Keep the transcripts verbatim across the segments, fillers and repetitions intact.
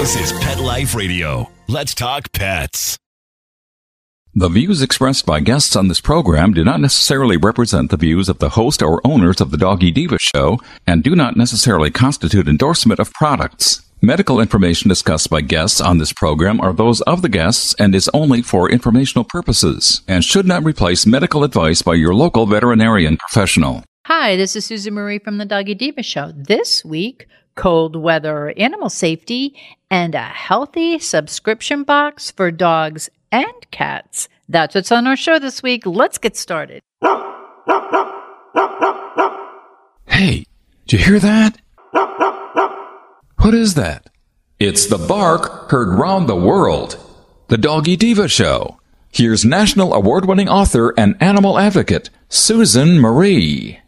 This is Pet Life Radio. Let's talk pets. The views expressed by guests on this program do not necessarily represent the views of the host or owners of the Doggy Diva Show and do not necessarily constitute endorsement of products. Medical information discussed by guests on this program are those of the guests and is only for informational purposes and should not replace medical advice by your local veterinarian professional. Hi, this is Susan Marie from the Doggy Diva Show. This week, cold weather, animal safety, and a healthy subscription box for dogs and cats. That's what's on our show this week. Let's get started. Hey, did you hear that? What is that? It's the bark heard round the world. The Doggy Diva Show. Here's national award-winning author and animal advocate, Susan Marie.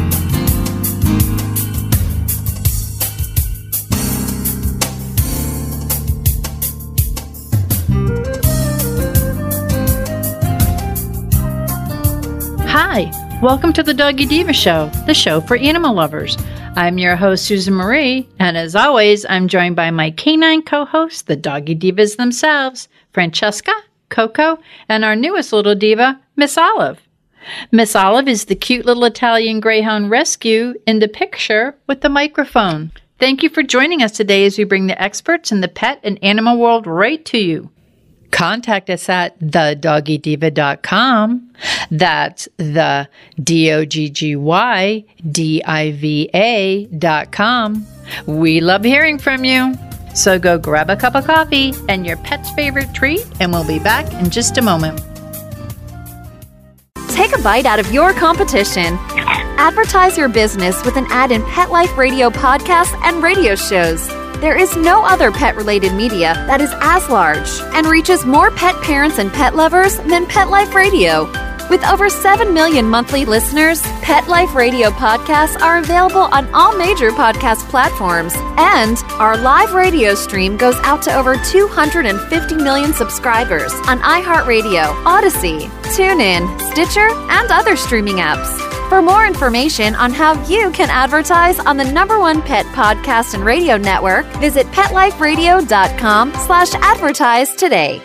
Hi, welcome to the Doggy Diva Show, the show for animal lovers. I'm your host, Susan Marie, and as always, I'm joined by my canine co-hosts, the Doggy Divas themselves, Francesca, Coco, and our newest little diva, Miss Olive. Miss Olive is the cute little Italian Greyhound rescue in the picture with the microphone. Thank you for joining us today as we bring the experts in the pet and animal world right to you. Contact us at the doggy diva dot com. That's the D O G G Y D I V A dot com. We love hearing from you. So go grab a cup of coffee and your pet's favorite treat, and we'll be back in just a moment. Take a bite out of your competition. Advertise your business with an ad in Pet Life Radio podcasts and radio shows. There is no other pet-related media that is as large and reaches more pet parents and pet lovers than Pet Life Radio. With over seven million monthly listeners, Pet Life Radio podcasts are available on all major podcast platforms, and our live radio stream goes out to over two hundred fifty million subscribers on iHeartRadio, Odyssey, TuneIn, Stitcher, and other streaming apps. For more information on how you can advertise on the number one pet podcast and radio network, visit PetLifeRadio.com slash advertise today.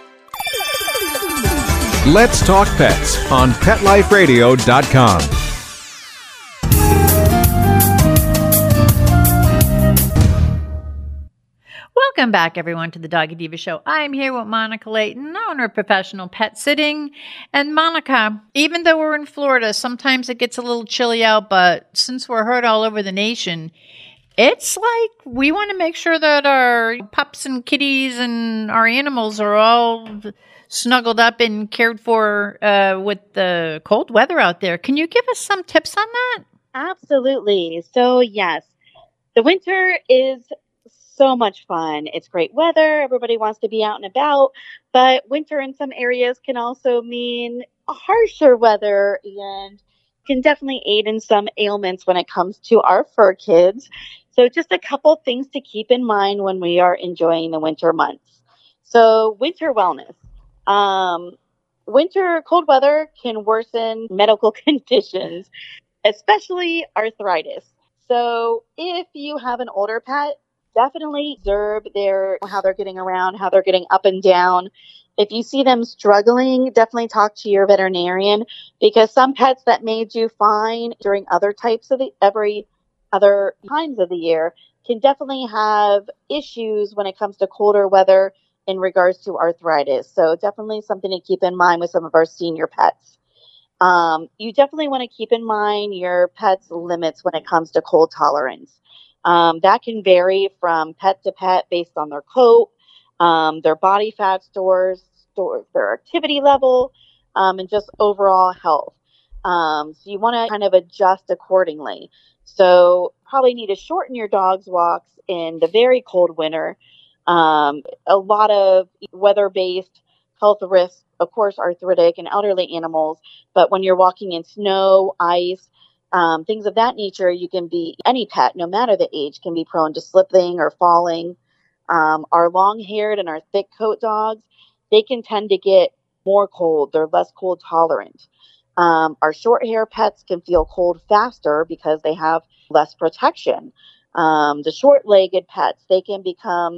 Let's Talk Pets on Pet Life Radio dot com. Welcome back, everyone, to the Doggy Diva Show. I'm here with Monica Layton, owner of Professional Pet Sitting. And Monica, even though we're in Florida, sometimes it gets a little chilly out, but since we're heard all over the nation, it's like we want to make sure that our pups and kitties and our animals are all snuggled up and cared for uh, with the cold weather out there. Can you give us some tips on that? Absolutely. So, yes, the winter is so much fun. It's great weather. Everybody wants to be out and about, but winter in some areas can also mean harsher weather and can definitely aid in some ailments when it comes to our fur kids. So just a couple things to keep in mind when we are enjoying the winter months. So winter wellness. Um, winter cold weather can worsen medical conditions, especially arthritis. So if you have an older pet, definitely observe their how they're getting around, how they're getting up and down. If you see them struggling, definitely talk to your veterinarian, because some pets that may do fine during other types of the every other times of the year can definitely have issues when it comes to colder weather in regards to arthritis. So definitely something to keep in mind with some of our senior pets. Um, you definitely want to keep in mind your pet's limits when it comes to cold tolerance. Um, that can vary from pet to pet based on their coat, um, their body fat stores, stores, their activity level, um, and just overall health. Um, so you want to kind of adjust accordingly. So probably need to shorten your dog's walks in the very cold winter. Um, a lot of weather-based health risks, of course, arthritic and elderly animals, but when you're walking in snow, ice, Um, things of that nature, you can be, any pet, no matter the age, can be prone to slipping or falling. Um, our long-haired and our thick coat dogs, they can tend to get more cold. They're less cold tolerant. Um, our short-hair pets can feel cold faster because they have less protection. Um, the short-legged pets, they can become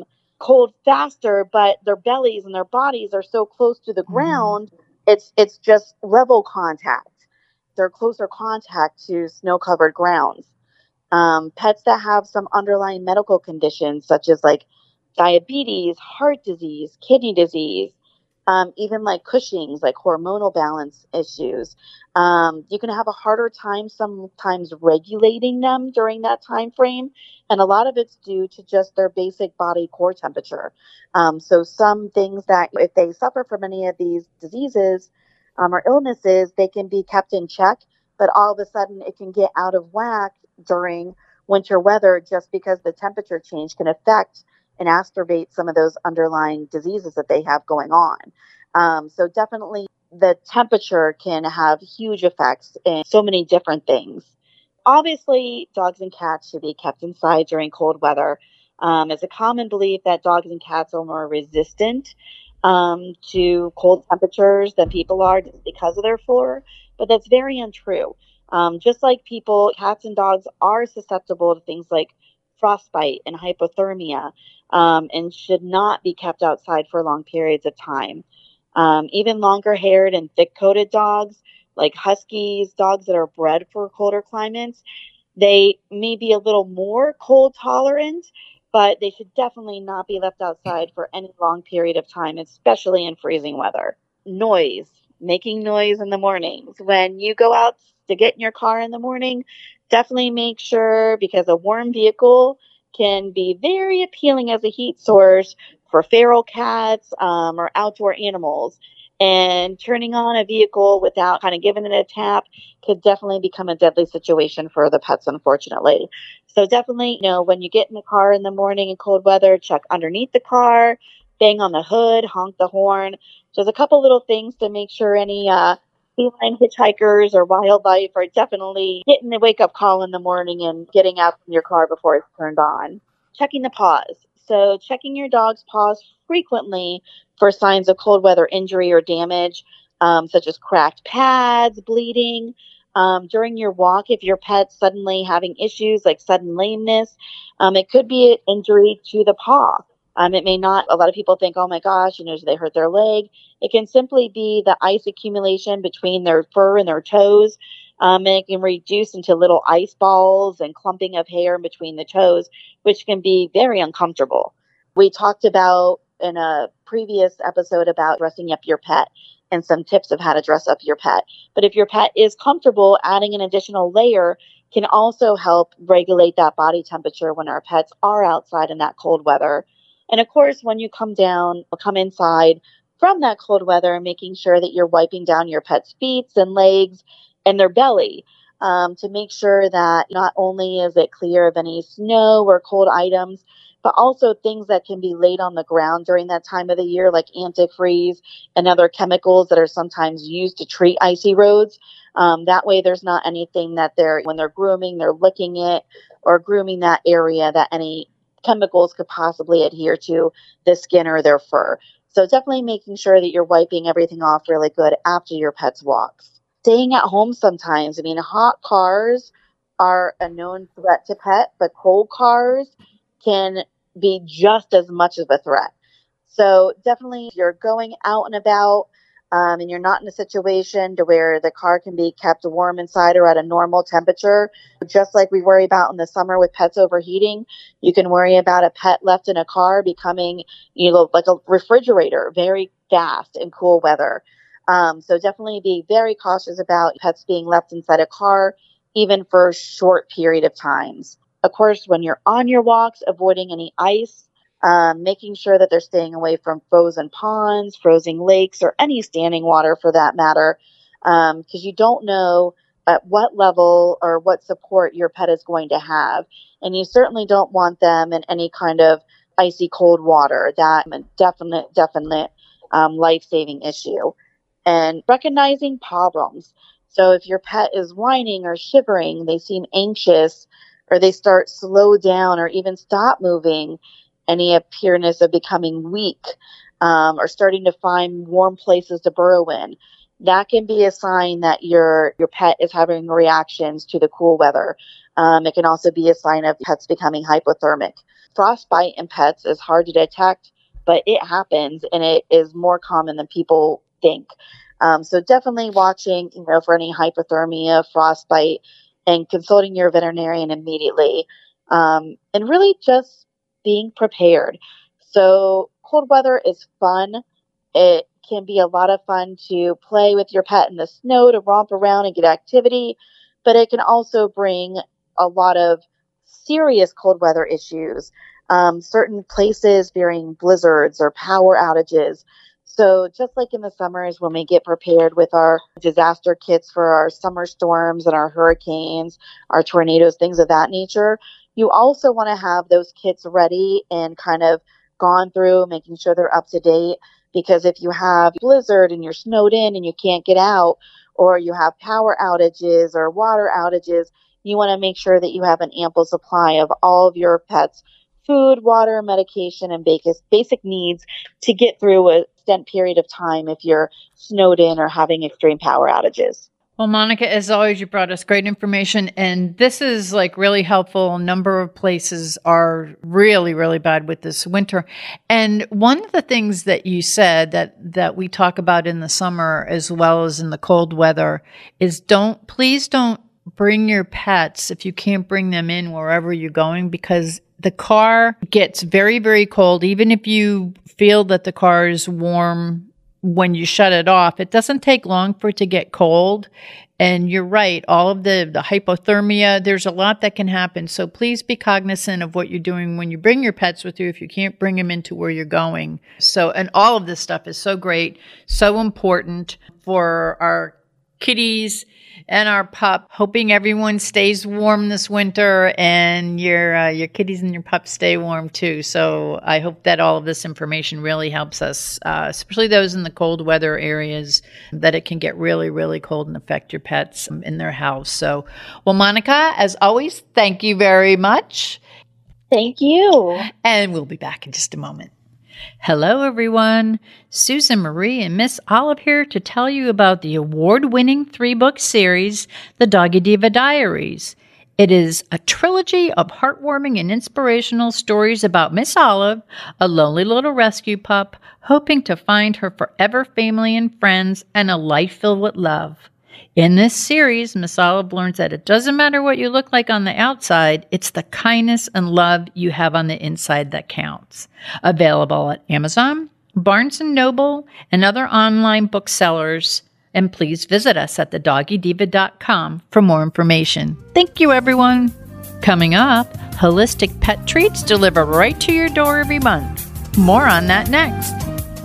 cold faster, but their bellies and their bodies are so close to the Mm-hmm. ground, it's it's just level contact. They're closer contact to snow-covered grounds. Um, pets that have some underlying medical conditions, such as like diabetes, heart disease, kidney disease, um, even like Cushing's, like hormonal balance issues. Um, you can have a harder time sometimes regulating them during that time frame, and a lot of it's due to just their basic body core temperature. Um, so some things that if they suffer from any of these diseases um, or illnesses, they can be kept in check, but all of a sudden it can get out of whack during winter weather just because the temperature change can affect and exacerbate some of those underlying diseases that they have going on. Um, so definitely the temperature can have huge effects in so many different things. Obviously, dogs and cats should be kept inside during cold weather. Um, it's a common belief that dogs and cats are more resistant um, to cold temperatures than people are just because of their fur, but that's very untrue. Um, just like people, cats and dogs are susceptible to things like frostbite and hypothermia, um, and should not be kept outside for long periods of time. Um, even longer haired and thick coated dogs, like huskies, dogs that are bred for colder climates, they may be a little more cold tolerant, but they should definitely not be left outside for any long period of time, especially in freezing weather. Noise, making noise in the mornings. When you go out to get in your car in the morning, definitely make sure, because a warm vehicle can be very appealing as a heat source for feral cats um, or outdoor animals. And turning on a vehicle without kind of giving it a tap could definitely become a deadly situation for the pets, unfortunately. So definitely, you know, when you get in the car in the morning in cold weather, check underneath the car, bang on the hood, honk the horn. There's a couple little things to make sure any uh, feline hitchhikers or wildlife are definitely getting the wake-up call in the morning and getting out from your car before it's turned on. Checking the paws. So checking your dog's paws frequently for signs of cold weather injury or damage, um, such as cracked pads, bleeding. Um, during your walk, if your pet's suddenly having issues like sudden lameness, um, it could be an injury to the paw. Um, it may not, a lot of people think, oh my gosh, you know, they hurt their leg. It can simply be the ice accumulation between their fur and their toes. Um, and it can reduce into little ice balls and clumping of hair in between the toes, which can be very uncomfortable. We talked about in a previous episode about dressing up your pet and some tips of how to dress up your pet. But if your pet is comfortable, adding an additional layer can also help regulate that body temperature when our pets are outside in that cold weather. And of course, when you come down, come inside from that cold weather, making sure that you're wiping down your pet's feet and legs and their belly um, to make sure that not only is it clear of any snow or cold items, but also things that can be laid on the ground during that time of the year, like antifreeze and other chemicals that are sometimes used to treat icy roads. Um, that way there's not anything that they're, when they're grooming, they're licking it or grooming that area that any chemicals could possibly adhere to the skin or their fur. So definitely making sure that you're wiping everything off really good after your pet's walks. Staying at home sometimes. I mean, hot cars are a known threat to pet, but cold cars can be just as much of a threat. So definitely if you're going out and about um, and you're not in a situation to where the car can be kept warm inside or at a normal temperature, just like we worry about in the summer with pets overheating, you can worry about a pet left in a car becoming, you know, like a refrigerator very fast in cool weather. Um, so definitely be very cautious about pets being left inside a car, even for a short period of times. Of course, when you're on your walks, avoiding any ice, um, making sure that they're staying away from frozen ponds, frozen lakes, or any standing water for that matter, because um, you don't know at what level or what support your pet is going to have. And you certainly don't want them in any kind of icy cold water. That's a definite, definite um, life-saving issue. And recognizing problems. So if your pet is whining or shivering, they seem anxious, or they start slow down or even stop moving, any appearance of becoming weak, um, or starting to find warm places to burrow in. that can be a sign that your your pet is having reactions to the cool weather. Um, it can also be a sign of pets becoming hypothermic. Frostbite in pets is hard to detect, but it happens, and it is more common than people think. Um, so definitely watching, you know, for any hypothermia, frostbite, and consulting your veterinarian immediately. Um, and really just being prepared. So cold weather is fun. It can be a lot of fun to play with your pet in the snow, to romp around and get activity, but it can also bring a lot of serious cold weather issues. Um, certain places fearing blizzards or power outages. So just like in the summers when we get prepared with our disaster kits for our summer storms and our hurricanes, our tornadoes, things of that nature, you also want to have those kits ready and kind of gone through, making sure they're up to date. Because if you have blizzard and you're snowed in and you can't get out, or you have power outages or water outages, you want to make sure that you have an ample supply of all of your pets' food, water, medication, and basic needs to get through a extended period of time if you're snowed in or having extreme power outages. Well, Monica, as always, you brought us great information, and this is like really helpful. A number of places are really, really bad with this winter. And one of the things that you said that, that we talk about in the summer as well as in the cold weather is don't, please don't bring your pets if you can't bring them in wherever you're going, because the car gets very, very cold. Even if you feel that the car is warm when you shut it off, it doesn't take long for it to get cold. And you're right, all of the, the hypothermia, there's a lot that can happen. So please be cognizant of what you're doing when you bring your pets with you if you can't bring them into where you're going. So, and all of this stuff is so great, so important for our kitties and our pup. Hoping everyone stays warm this winter, and your uh, your kitties and your pups stay warm too. So I hope that all of this information really helps us, uh, especially those in the cold weather areas, that it can get really, really cold and affect your pets in their house. So, well, Monica, as always, thank you very much. Thank you. And we'll be back in just a moment. Hello, everyone. Susan Marie and Miss Olive here to tell you about the award-winning three-book series, The Doggy Diva Diaries. It is a trilogy of heartwarming and inspirational stories about Miss Olive, a lonely little rescue pup, hoping to find her forever family and friends and a life filled with love. In this series, Miss Olive learns that it doesn't matter what you look like on the outside, it's the kindness and love you have on the inside that counts. Available at Amazon, Barnes and Noble, and other online booksellers. And please visit us at the doggy diva dot com for more information. Thank you, everyone. Coming up, holistic pet treats delivered right to your door every month. More on that next.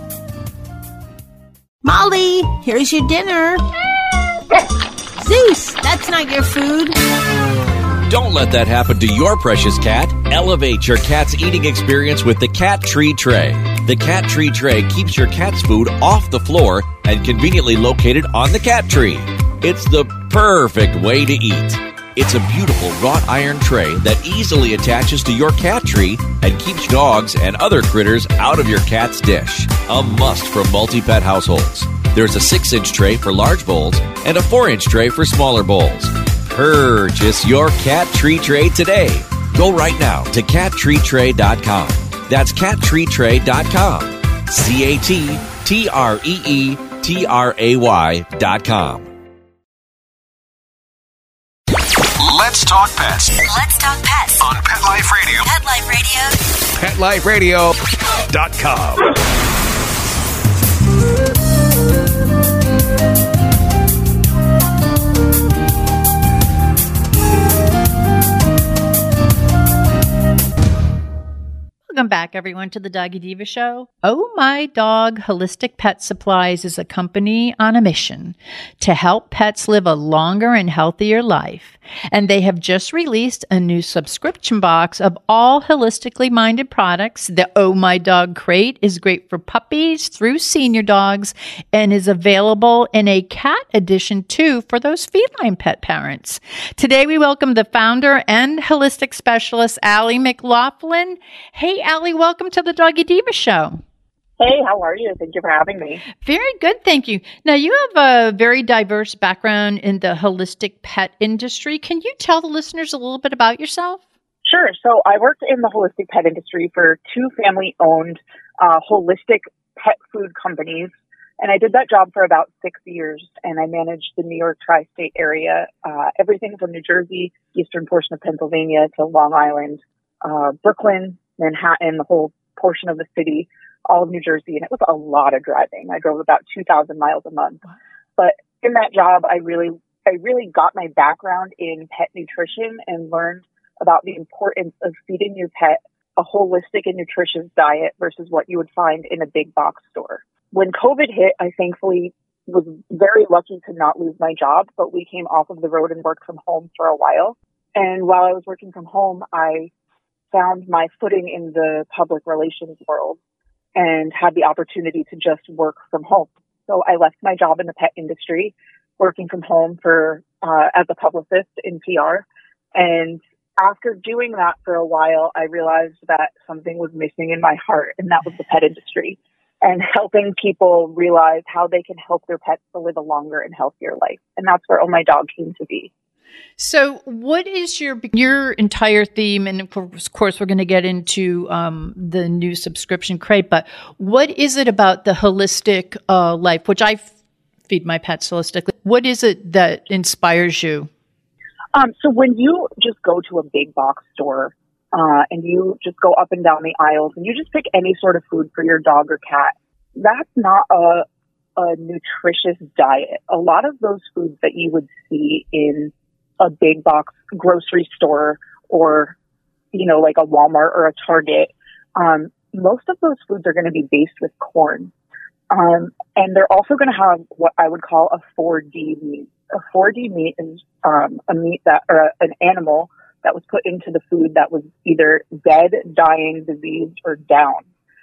Molly, here's your dinner. Zeus, that's not your food. Don't let that happen to your precious cat. Elevate your cat's eating experience with the Cat Tree Tray. The Cat Tree Tray keeps your cat's food off the floor and conveniently located on the cat tree. It's the perfect way to eat. It's a beautiful wrought iron tray that easily attaches to your cat tree and keeps dogs and other critters out of your cat's dish. A must for multi-pet households. There's a six-inch tray for large bowls and a four-inch tray for smaller bowls. Purchase your Cat Tree Tray today. Go right now to cat tree tray dot com. That's cat tree tray dot com. C A T T R E E T R A Y dot com. Let's talk pets Let's talk pets on Pet Life Radio. Pet Life Radio. pet life radio Dot com. Welcome back, everyone, to the Doggy Diva Show. Oh My Dog Holistic Pet Supplies is a company on a mission to help pets live a longer and healthier life. And they have just released a new subscription box of all holistically minded products. The Oh My Dog Crate is great for puppies through senior dogs and is available in a cat edition too for those feline pet parents. Today we welcome the founder and holistic specialist, Allie McLaughlin. Hey, Allie, welcome to the Doggy Diva Show. Hey, how are you? Thank you for having me. Very good, thank you. Now, you have a very diverse background in the holistic pet industry. Can you tell the listeners a little bit about yourself? Sure. So I worked in the holistic pet industry for two family-owned uh, holistic pet food companies, and I did that job for about six years, and I managed the New York tri-state area, uh, everything from New Jersey, eastern portion of Pennsylvania, to Long Island, uh, Brooklyn, Manhattan, the whole portion of the city, all of New Jersey, and it was a lot of driving. I drove about two thousand miles a month. But in that job, I really, I really got my background in pet nutrition and learned about the importance of feeding your pet a holistic and nutritious diet versus what you would find in a big box store. When COVID hit, I thankfully was very lucky to not lose my job, but we came off of the road and worked from home for a while. And while I was working from home, I found my footing in the public relations world and had the opportunity to just work from home. So I left my job in the pet industry, working from home for uh, as a publicist in P R. And after doing that for a while, I realized that something was missing in my heart, and that was the pet industry and helping people realize how they can help their pets to live a longer and healthier life. And that's where Oh My Dog came to be. So what is your your entire theme? And of course, we're going to get into um, the new subscription crate, but what is it about the holistic uh, life, which I f- feed my pets holistically? What is it that inspires you? Um, so when you just go to a big box store uh, and you just go up and down the aisles and you just pick any sort of food for your dog or cat, that's not a, a nutritious diet. A lot of those foods that you would see in a big box grocery store or, you know, like a Walmart or a Target, um, most of those foods are going to be based with corn. Um, and they're also going to have what I would call a four D meat. A four D meat is um, a meat that, or a, an animal that was put into the food that was either dead, dying, diseased, or down.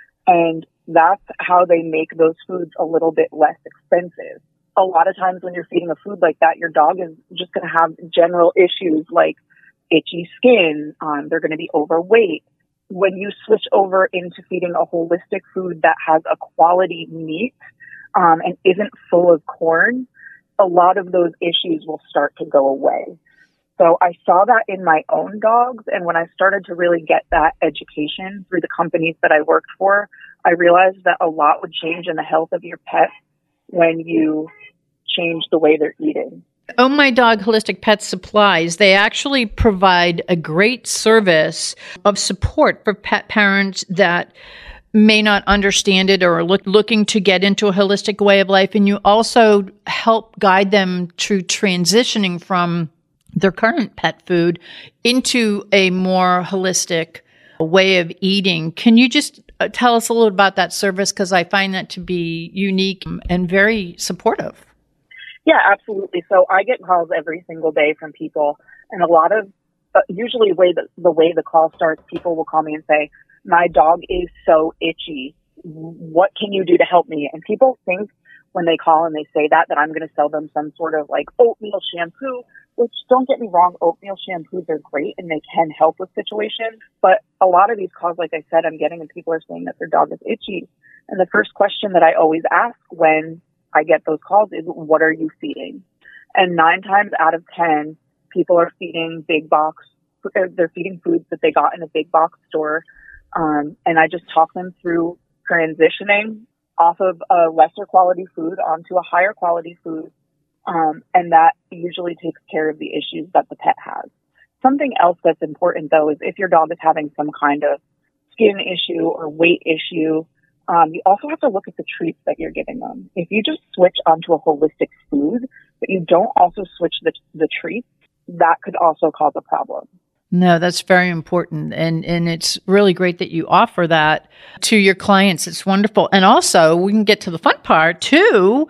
And that's how they make those foods a little bit less expensive. A lot of times when you're feeding a food like that, your dog is just going to have general issues like itchy skin. Um, they're going to be overweight. When you switch over into feeding a holistic food that has a quality meat um, and isn't full of corn, a lot of those issues will start to go away. So I saw that in my own dogs. And when I started to really get that education through the companies that I worked for, I realized that a lot would change in the health of your pet when you change the way they're eating. Oh My Dog Holistic Pet Supplies, they actually provide a great service of support for pet parents that may not understand it or are look, looking to get into a holistic way of life. And you also help guide them to transitioning from their current pet food into a more holistic way of eating. Can you just tell us a little about that service? Because I find that to be unique and very supportive. Yeah, absolutely. So I get calls every single day from people, and a lot of, uh, usually way the, the way the call starts, people will call me and say, my dog is so itchy. What can you do to help me? And people think when they call and they say that, that I'm going to sell them some sort of like oatmeal shampoo, which, don't get me wrong, oatmeal shampoos are great and they can help with situations. But a lot of these calls, like I said, I'm getting and people are saying that their dog is itchy. And the first question that I always ask when I get those calls is, what are you feeding? And nine times out of ten, people are feeding big box, they're feeding foods that they got in a big box store. Um, and I just talk them through transitioning off of a lesser quality food onto a higher quality food. Um, and that usually takes care of the issues that the pet has. Something else that's important, though, is if your dog is having some kind of skin issue or weight issue, Um, you also have to look at the treats that you're giving them. If you just switch onto a holistic food, but you don't also switch the, the treats, that could also cause a problem. No, that's very important. And and it's really great that you offer that to your clients. It's wonderful. And also, we can get to the fun part too.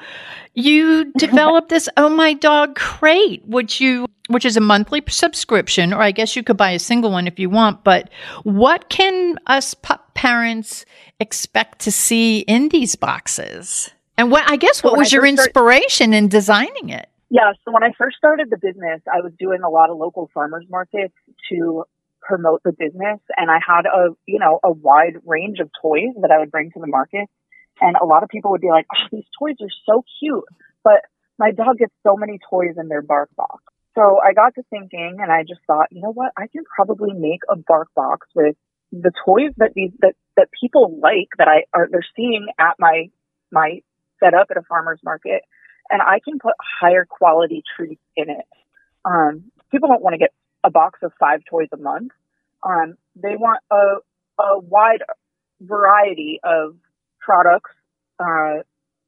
You developed this Oh My Dog crate, which you which is a monthly subscription, or I guess you could buy a single one if you want. But what can us pup parents expect to see in these boxes? And what I guess So what when was I your first start- inspiration in designing it? Yeah, so when I first started the business, I was doing a lot of local farmers markets to promote the business, and I had a, you know, a wide range of toys that I would bring to the market. And a lot of people would be like, oh, these toys are so cute, but my dog gets so many toys in their bark box. So I got to thinking, and I just thought, you know what, I can probably make a bark box with the toys that these that, that people like, that I are they're seeing at my my setup at a farmer's market, and I can put higher quality treats in it. Um, people don't want to get a box of five toys a month. Um, they want a a wide variety of products uh,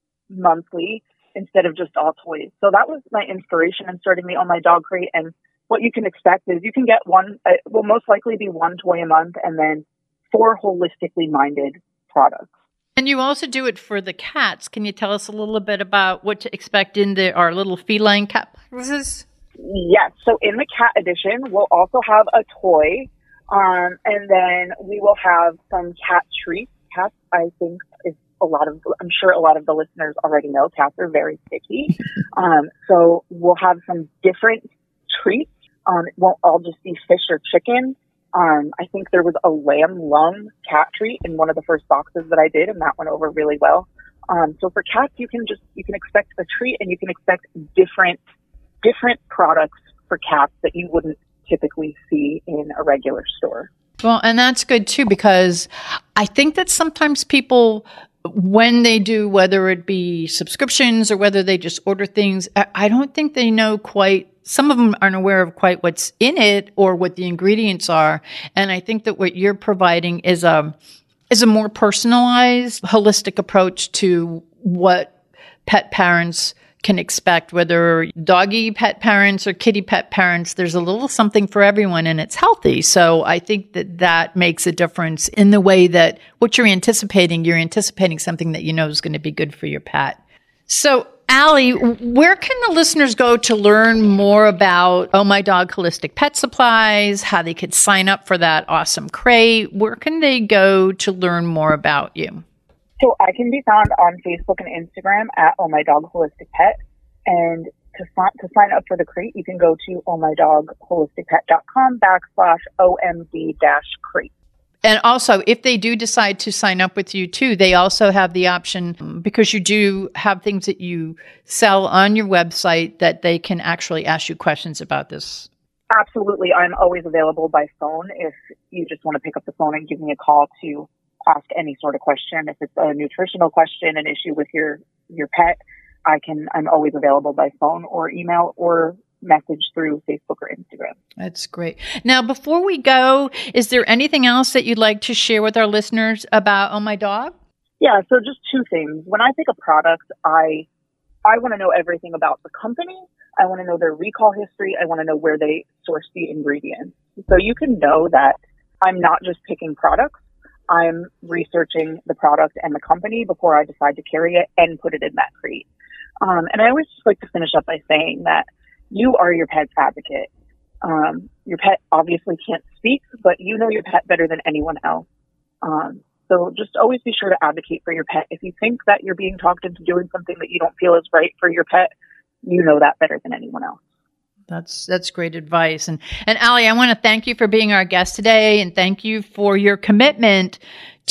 monthly, instead of just all toys. So that was my inspiration in starting the Oh My Dog Crate. And what you can expect is you can get one, it will most likely be one toy a month, and then four holistically minded products. And you also do it for the cats. Can you tell us a little bit about what to expect in the, our little feline cat boxes? Yes. So in the cat edition, we'll also have a toy. Um, and then we will have some cat treats. Cats, I think, is a lot of, I'm sure a lot of the listeners already know cats are very picky. Um, so we'll have some different treats. Um, it won't all just be fish or chicken. Um, I think there was a lamb lung cat treat in one of the first boxes that I did, and that went over really well. Um, so for cats, you can just, you can expect a treat, and you can expect different, different products for cats that you wouldn't typically see in a regular store. Well, and that's good too, because I think that sometimes people, when they do, whether it be subscriptions or whether they just order things, I don't think they know quite, some of them aren't aware of quite what's in it or what the ingredients are. And I think that what you're providing is a, is a more personalized, holistic approach to what pet parents can expect, whether doggy pet parents or kitty pet parents. There's a little something for everyone, and it's healthy. So I think that that makes a difference in the way that what you're anticipating, you're anticipating something that you know is going to be good for your pet. So Allie, where can the listeners go to learn more about Oh My Dog Holistic Pet Supplies, how they could sign up for that awesome crate? Where can they go to learn more about you? So I can be found on Facebook and Instagram at Oh My Dog Holistic Pet. And to, to sign up for the crate, you can go to oh my dog holistic pet dot com backslash O M D dash crate. And also, if they do decide to sign up with you too, they also have the option, because you do have things that you sell on your website, that they can actually ask you questions about this. Absolutely. I'm always available by phone if you just want to pick up the phone and give me a call to ask any sort of question. If it's a nutritional question, an issue with your, your pet, I can, I'm always available by phone or email or message through Facebook or Instagram. That's great. Now, before we go, is there anything else that you'd like to share with our listeners about Oh My Dog? Yeah. So just two things. When I pick a product, I, I want to know everything about the company. I want to know their recall history. I want to know where they source the ingredients. So you can know that I'm not just picking products. I'm researching the product and the company before I decide to carry it and put it in that crate. Um, and I always just like to finish up by saying that you are your pet's advocate. Um, your pet obviously can't speak, but you know your pet better than anyone else. Um, so just always be sure to advocate for your pet. If you think that you're being talked into doing something that you don't feel is right for your pet, you know that better than anyone else. That's that's great advice. And and Allie, I want to thank you for being our guest today, and thank you for your commitment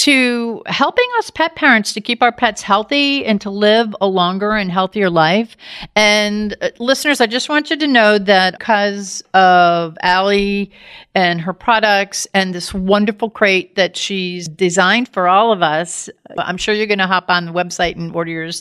to helping us pet parents to keep our pets healthy and to live a longer and healthier life. And uh, listeners, I just want you to know that because of Allie and her products and this wonderful crate that she's designed for all of us, I'm sure you're going to hop on the website and order yours.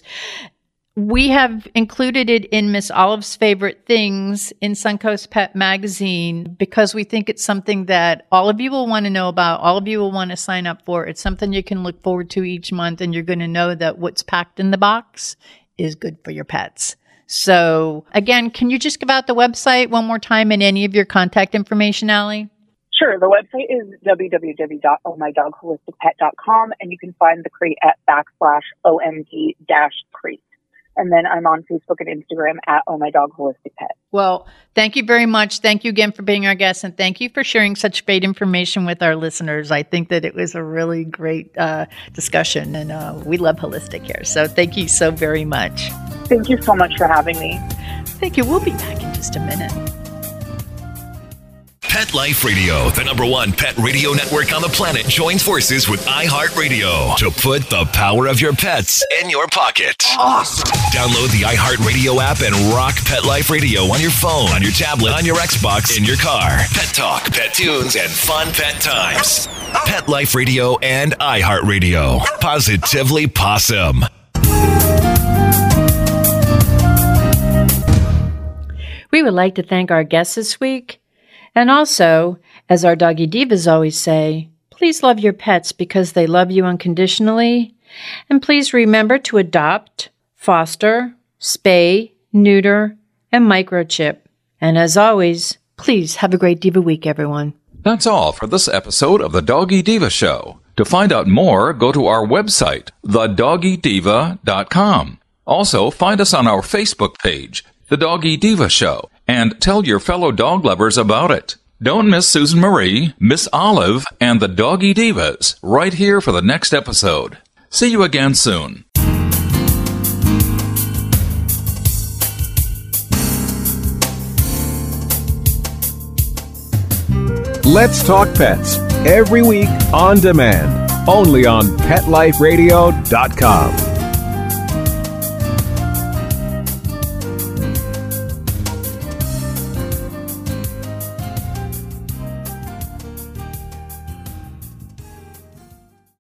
We have included it in Miss Olive's Favorite Things in Suncoast Pet Magazine because we think it's something that all of you will want to know about, all of you will want to sign up for. It's something you can look forward to each month, and you're going to know that what's packed in the box is good for your pets. So again, can you just give out the website one more time and any of your contact information, Allie? Sure. The website is w w w dot oh my dog holistic pet dot com, and you can find the crate at backslash O M D dash crate. And then I'm on Facebook and Instagram at Oh My Dog Holistic Pet. Well, thank you very much. Thank you again for being our guest, and thank you for sharing such great information with our listeners. I think that it was a really great uh, discussion, and uh, we love holistic here. So thank you so very much. Thank you so much for having me. Thank you. We'll be back in just a minute. Pet Life Radio, the number one pet radio network on the planet, joins forces with iHeartRadio to put the power of your pets in your pocket. Awesome! Download the iHeartRadio app and rock Pet Life Radio on your phone, on your tablet, on your Xbox, in your car. Pet talk, pet tunes, and fun pet times. Pet Life Radio and iHeartRadio. Positively Possum. We would like to thank our guests this week. And also, as our Doggy Divas always say, please love your pets because they love you unconditionally. And please remember to adopt, foster, spay, neuter, and microchip. And as always, please have a great Diva week, everyone. That's all for this episode of The Doggy Diva Show. To find out more, go to our website, the doggy diva dot com. Also, find us on our Facebook page, The Doggy Diva Show, and tell your fellow dog lovers about it. Don't miss Susan Marie, Miss Olive, and the Doggy Divas right here for the next episode. See you again soon. Let's Talk Pets, every week on demand, only on pet life radio dot com.